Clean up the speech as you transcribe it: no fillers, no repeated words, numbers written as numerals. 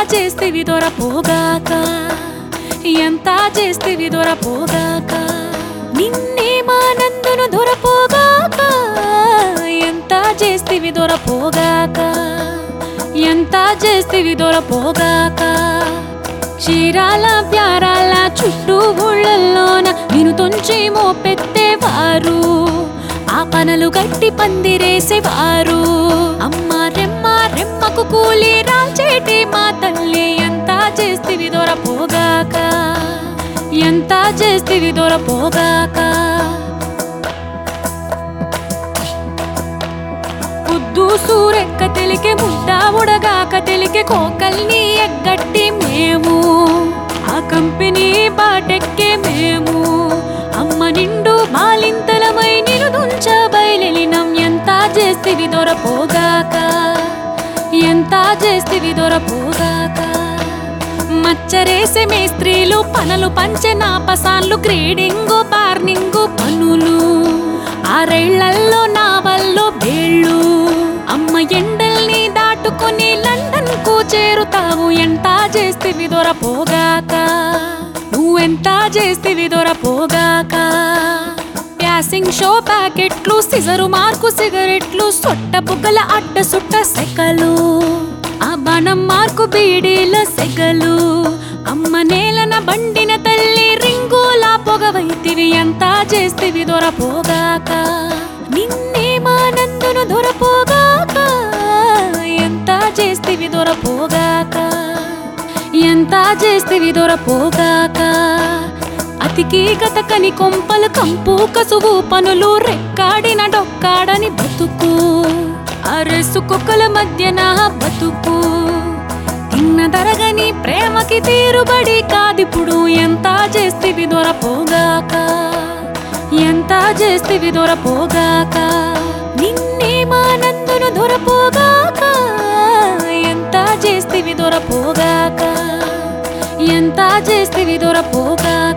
చేస్తివి దొరపోగాక ఎంత చేస్తివి దొరపోగాక నిన్నే మానందును దొరపోగాక ఎంత చేస్తివి దొరపోగాక ఎంత చేస్తివి దొరపోగాక చీరాల ప్యారాల చుట్టూ ఊళ్ళల్లోన నిన్ను తొంచి మోపెత్తేవారు ఆ పనలు గట్టి పందిరేసేవారు అమ్మ రెమ్మ రెమ్మకు కూలి రాల్చేటి మా తల్లి ఎంత చేస్తివి దొరపోగాక ఎంత చేస్తివి దొరపోగాక పొద్దు సూరెక్క తెలికే ముద్ద ఉడగాక తెలికే కోకల్ని ఎగ్గట్టి మేము ఆ కంపెనీ బాటెక్కే మేము అమ్మ నిండు బాలింతలమై నిలుదుంచ బయలెలినం ఎంత చేస్తివి దొరపోగాక ఎంత చేస్తివి దొరపోగాక మచ్చరేసే మేస్త్రీలు పనులు పంచె నాపసాన్లు క్రీడింగు పార్నింగు పనులు ఆరేళ్లలో నావల్లో బేళ్ళు అమ్మ ఎండల్ని దాటుకొని లండన్ కు చేరుతావు ఎంత చేస్తివి దొరపోగాక నువ్వెంత చేస్తివి దొరపోగాక ప్యాసింగ్ షో ప్యాకెట్లు సిజరు మార్కు సిగరెట్లు సొట్ట బుగ్గల అడ్డ సుట్ట సెకలు ఆ బాణం మార్కు బీడీల సెగలు అమ్మ నేలన బండిన తల్లి రింగులా పొగవైతివి ఎంత చేస్తివి దొరపోగాక నిన్నే మానందును దొరపోగాక ఎంత చేస్తివి దొరపోగాక ఎంత చేస్తివి దొరపోగాక అతికి గతకని కొంపలు కంపు కసువు పనులు రెక్కాడిన డొక్కాడని బతుకు అరెసు కుక్కల మధ్య నా బతుకు తిన్న దరగని ప్రేమకి తీరుబడి కాదిప్పుడు ఎంత చేస్తివి దొరపోగాక ఎంత చేస్తివి దొరపోగాక నిన్నే మానందును దొరపోగాక ఎంత చేస్తివి దొరపోగాక ఎంత చేస్తివి దొరపోగాక